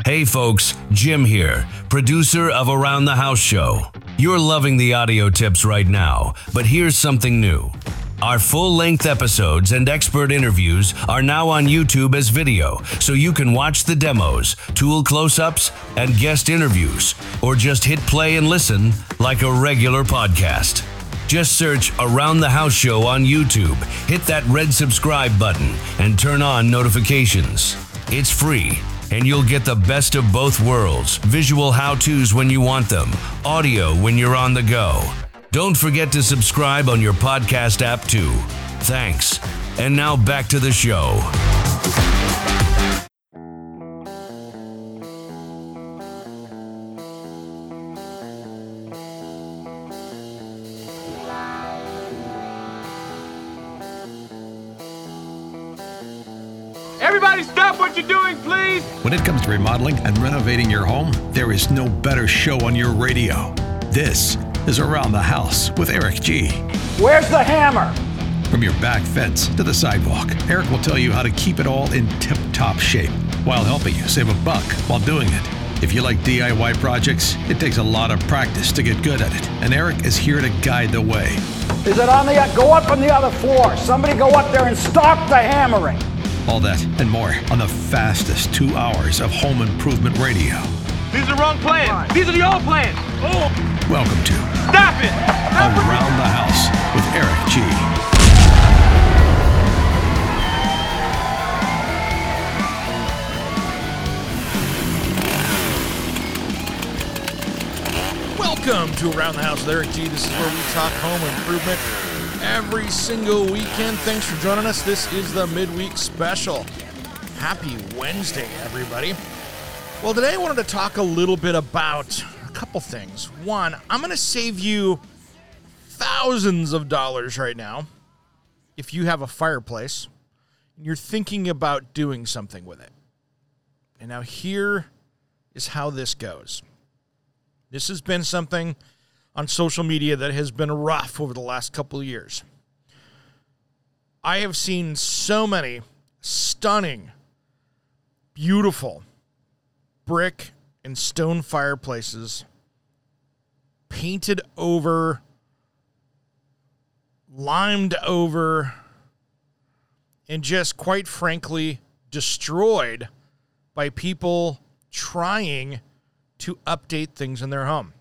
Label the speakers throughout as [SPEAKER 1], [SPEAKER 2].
[SPEAKER 1] Hey folks, Jim here, producer of Around the House Show. You're loving the audio tips right now, but here's something new. Our full-length episodes and expert interviews are now on YouTube as video, so you can watch the demos, tool close-ups, and guest interviews, or just hit play and listen like a regular podcast. Just search Around the House Show on YouTube, hit that red subscribe button, and turn on notifications. It's free, and you'll get the best of both worlds, visual how-tos when you want them, audio when you're on the go. Don't forget to subscribe on your podcast app too. Thanks. And now back to the show.
[SPEAKER 2] Everybody stop what you're doing, please!
[SPEAKER 3] When it comes to remodeling and renovating your home, there is no better show on your radio. This is Around the House with Eric G.
[SPEAKER 4] Where's the hammer?
[SPEAKER 3] From your back fence to the sidewalk, Eric will tell you how to keep it all in tip-top shape while helping you save a buck while doing it. If you like DIY projects, it takes a lot of practice to get good at it, and Eric is here to guide the way.
[SPEAKER 4] Is it on the, go up on the other floor. Somebody go up there and stop the hammering.
[SPEAKER 3] All that and more on the fastest 2 hours of home improvement radio.
[SPEAKER 2] These are the wrong plans. These are the old plans. Oh!
[SPEAKER 3] Welcome to
[SPEAKER 2] Stop it!
[SPEAKER 3] Around the House with Eric G.
[SPEAKER 5] Welcome to Around the House with Eric G. This is where we talk home improvement every single weekend. Thanks for joining us. This is the midweek special. Happy Wednesday, everybody. Well, today I wanted to talk a little bit about a couple things. One, I'm going to save you thousands of dollars right now if you have a fireplace and you're thinking about doing something with it. And now here is how this goes. This has been something on social media that has been rough over the last couple of years. I have seen so many stunning, beautiful brick and stone fireplaces painted over, limed over, and just quite frankly destroyed by people trying to update things in their home.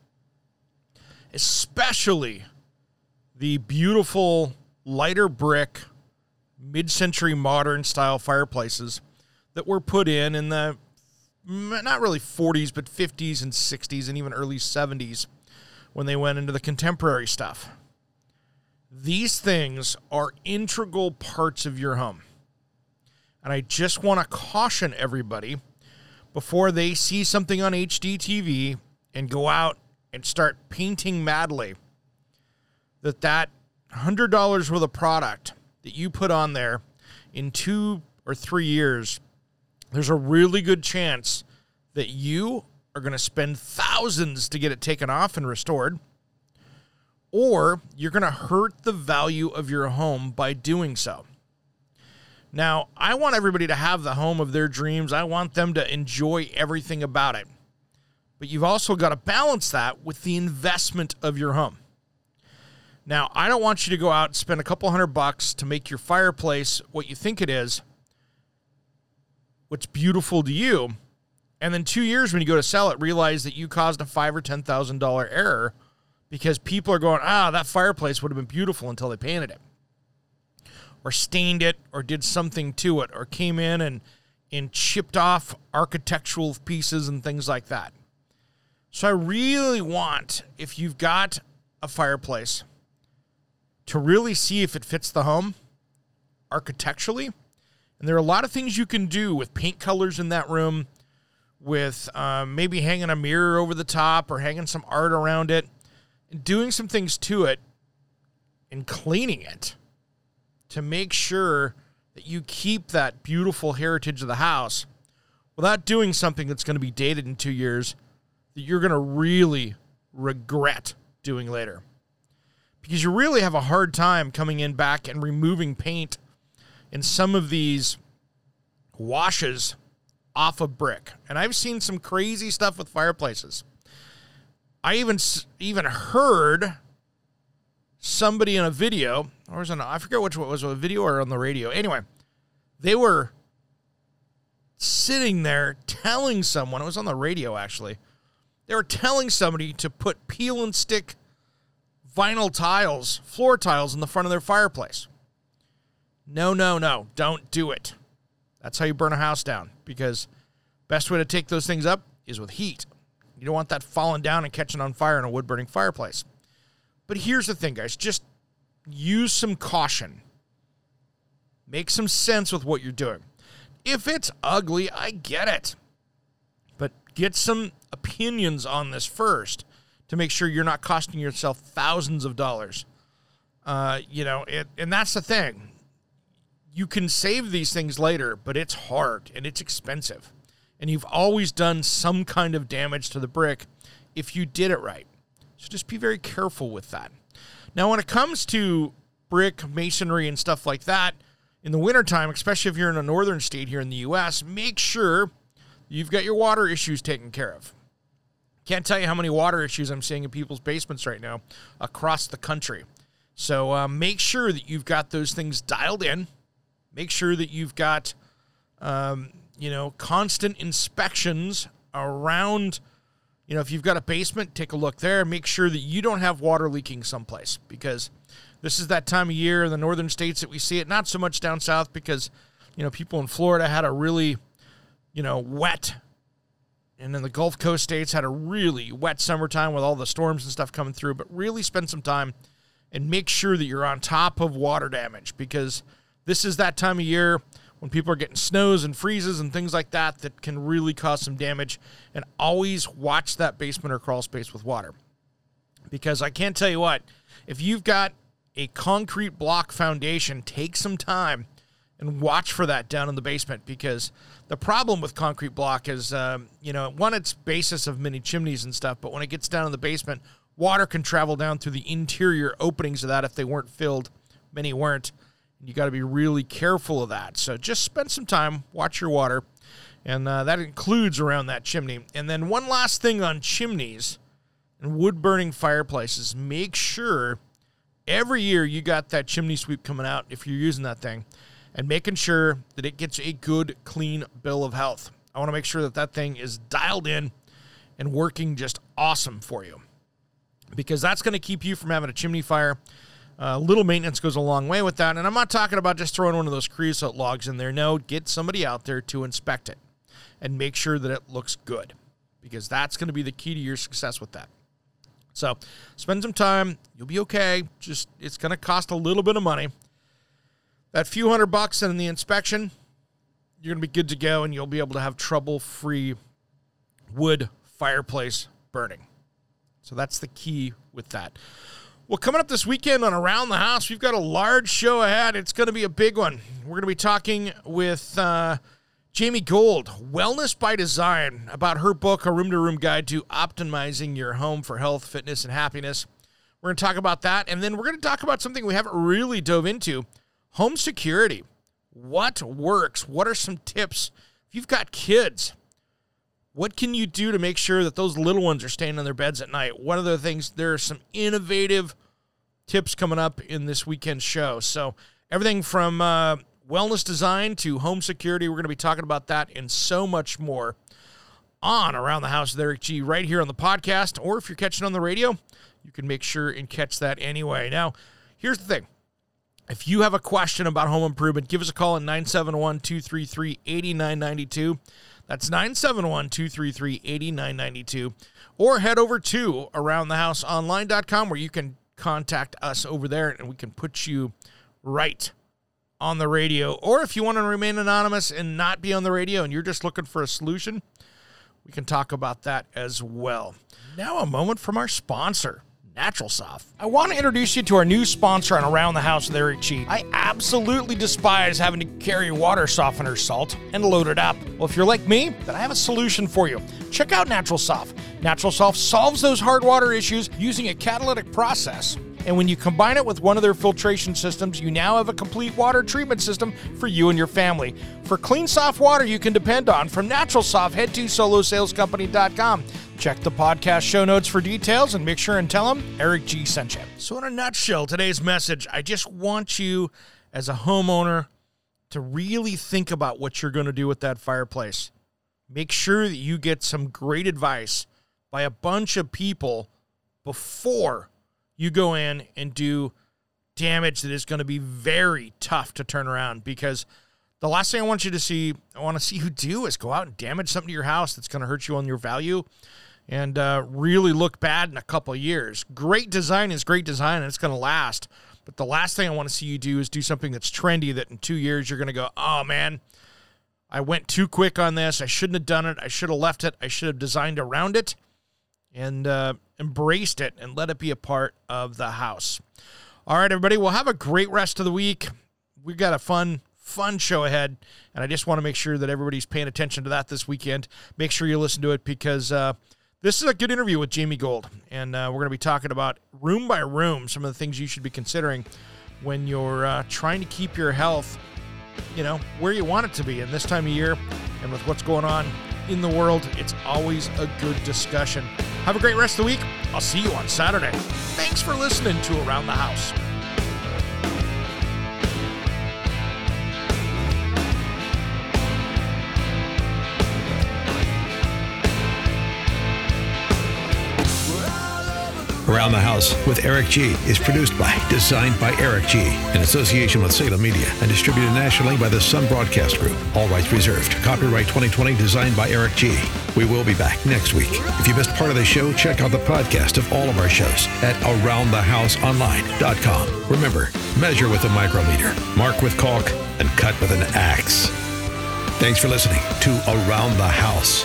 [SPEAKER 5] Especially the beautiful lighter brick mid-century modern style fireplaces that were put in the not really 40s, but 50s and 60s and even early 70s when they went into the contemporary stuff. These things are integral parts of your home. And I just want to caution everybody before they see something on HDTV and go out and start painting madly that $100 worth of product that you put on there in 2 or 3 years, there's a really good chance that you are going to spend thousands to get it taken off and restored, or you're going to hurt the value of your home by doing so. Now, I want everybody to have the home of their dreams. I want them to enjoy everything about it. But you've also got to balance that with the investment of your home. Now, I don't want you to go out and spend a couple $100 to make your fireplace what you think it is, what's beautiful to you, and then 2 years when you go to sell it, realize that you caused a $5,000 or $10,000 error because people are going, that fireplace would have been beautiful until they painted it, or stained it, or did something to it, or came in and chipped off architectural pieces and things like that. So I really want, if you've got a fireplace, to really see if it fits the home architecturally. And there are a lot of things you can do with paint colors in that room, with maybe hanging a mirror over the top or hanging some art around it, and doing some things to it and cleaning it to make sure that you keep that beautiful heritage of the house without doing something that's going to be dated in 2 years that you're going to really regret doing later. Because you really have a hard time coming in back and removing paint in some of these washes off of brick. And I've seen some crazy stuff with fireplaces. I even heard somebody in a video, or was it, I forget which one, was it a video or on the radio? Anyway, they were sitting there telling someone, it was on the radio actually, they were telling somebody to put peel and stick vinyl tiles, floor tiles in the front of their fireplace. No, don't do it. That's how you burn a house down, because best way to take those things up is with heat. You don't want that falling down and catching on fire in a wood-burning fireplace. But here's the thing, guys. Just use some caution. Make some sense with what you're doing. If it's ugly, I get it. But get some opinions on this first to make sure you're not costing yourself thousands of dollars. And that's the thing. You can save these things later, but it's hard and it's expensive. And you've always done some kind of damage to the brick if you did it right. So just be very careful with that. Now, when it comes to brick, masonry, and stuff like that, in the wintertime, especially if you're in a northern state here in the U.S., make sure you've got your water issues taken care of. Can't tell you how many water issues I'm seeing in people's basements right now across the country. So make sure that you've got those things dialed in. Make sure that you've got constant inspections around, if you've got a basement, take a look there. Make sure that you don't have water leaking someplace, because this is that time of year in the northern states that we see it. Not so much down south, because, people in Florida had a really, wet, and then the Gulf Coast states had a really wet summertime with all the storms and stuff coming through. But really spend some time and make sure that you're on top of water damage, because this is that time of year when people are getting snows and freezes and things like that that can really cause some damage. And always watch that basement or crawl space with water. Because I can't tell you what, if you've got a concrete block foundation, take some time and watch for that down in the basement. Because the problem with concrete block is, one, it's basis of mini chimneys and stuff, but when it gets down in the basement, water can travel down through the interior openings of that if they weren't filled. Many weren't. You got to be really careful of that. So just spend some time, watch your water, and that includes around that chimney. And then one last thing on chimneys and wood-burning fireplaces, make sure every year you got that chimney sweep coming out if you're using that thing, and making sure that it gets a good, clean bill of health. I want to make sure that that thing is dialed in and working just awesome for you, because that's going to keep you from having a chimney fire. Little maintenance goes a long way with that. And I'm not talking about just throwing one of those creosote logs in there. No, get somebody out there to inspect it and make sure that it looks good, because that's going to be the key to your success with that. So spend some time. You'll be okay. Just, it's going to cost a little bit of money. That few $100 in the inspection, you're going to be good to go, and you'll be able to have trouble-free wood fireplace burning. So that's the key with that. Well, coming up this weekend on Around the House, we've got a large show ahead. It's going to be a big one. We're going to be talking with Jamie Gold, Wellness by Design, about her book, A Room-to-Room Guide to Optimizing Your Home for Health, Fitness, and Happiness. We're going to talk about that, and then we're going to talk about something we haven't really dove into, home security. What works? What are some tips? If you've got kids, what can you do to make sure that those little ones are staying on their beds at night? One of the things, there are some innovative tips coming up in this weekend's show. So everything from wellness design to home security, we're going to be talking about that and so much more on Around the House with Eric G. right here on the podcast. Or if you're catching on the radio, you can make sure and catch that anyway. Now, here's the thing. If you have a question about home improvement, give us a call at 971-233-8992. That's 971-233-8992. Or head over to AroundTheHouseOnline.com, where you can contact us over there and we can put you right on the radio. Or if you want to remain anonymous and not be on the radio and you're just looking for a solution, we can talk about that as well. Now a moment from our sponsor, Natural Soft. I want to introduce you to our new sponsor on Around the House with Eric G. I absolutely despise having to carry water softener salt and load it up. Well, if you're like me, then I have a solution for you. Check out Natural Soft. Natural Soft solves those hard water issues using a catalytic process. And when you combine it with one of their filtration systems, you now have a complete water treatment system for you and your family. For clean, soft water you can depend on from Natural Soft, head to solosalescompany.com. Check the podcast show notes for details and make sure and tell them Eric G sent you. So in a nutshell, today's message, I just want you as a homeowner to really think about what you're going to do with that fireplace. Make sure that you get some great advice by a bunch of people before you go in and do damage that is going to be very tough to turn around, because the last thing I want to see you do is go out and damage something to your house that's going to hurt you on your value and really look bad in a couple of years. Great design is great design, and it's going to last. But the last thing I want to see you do is do something that's trendy that in 2 years you're going to go, oh, man, I went too quick on this. I shouldn't have done it. I should have left it. I should have designed around it and embraced it and let it be a part of the house. All right, everybody, we'll have a great rest of the week. We've got a fun show ahead, and I just want to make sure that everybody's paying attention to that this weekend. Make sure you listen to it, because this is a good interview with Jamie Gold, and we're going to be talking about room by room some of the things you should be considering when you're trying to keep your health, where you want it to be. And this time of year, and with what's going on in the world, it's always a good discussion. Have a great rest of the week. I'll see you on Saturday. Thanks for listening to Around the House.
[SPEAKER 3] Around the House with Eric G is produced by, designed by Eric G, in association with Salem Media, and distributed nationally by the Sun Broadcast Group. All rights reserved. Copyright 2020, designed by Eric G. We will be back next week. If you missed part of the show, check out the podcast of all of our shows at AroundTheHouseOnline.com. Remember, measure with a micrometer, mark with caulk, and cut with an axe. Thanks for listening to Around the House.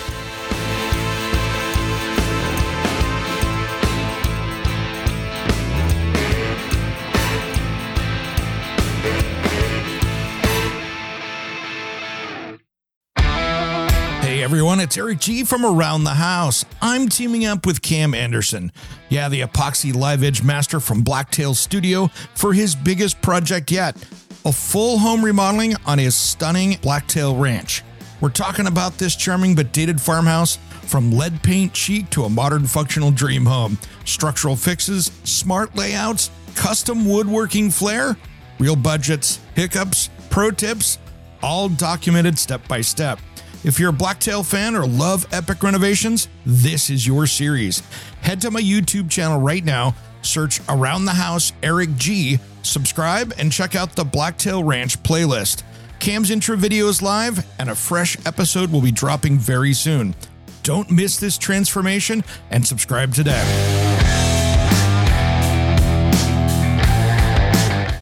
[SPEAKER 5] Everyone, it's Eric G from Around the House. I'm teaming up with Cam Anderson, the epoxy live edge master from Blacktail Studio, for his biggest project yet, a full home remodeling on his stunning Blacktail Ranch. We're talking about this charming but dated farmhouse, from lead paint chic to a modern functional dream home. Structural fixes, smart layouts, custom woodworking flair, real budgets, hiccups, pro tips, all documented step by step. If you're a Blacktail fan or love epic renovations, this is your series. Head to my YouTube channel right now, search Around the House Eric G, subscribe, and check out the Blacktail Ranch playlist. Cam's intro video is live, and a fresh episode will be dropping very soon. Don't miss this transformation, and subscribe today.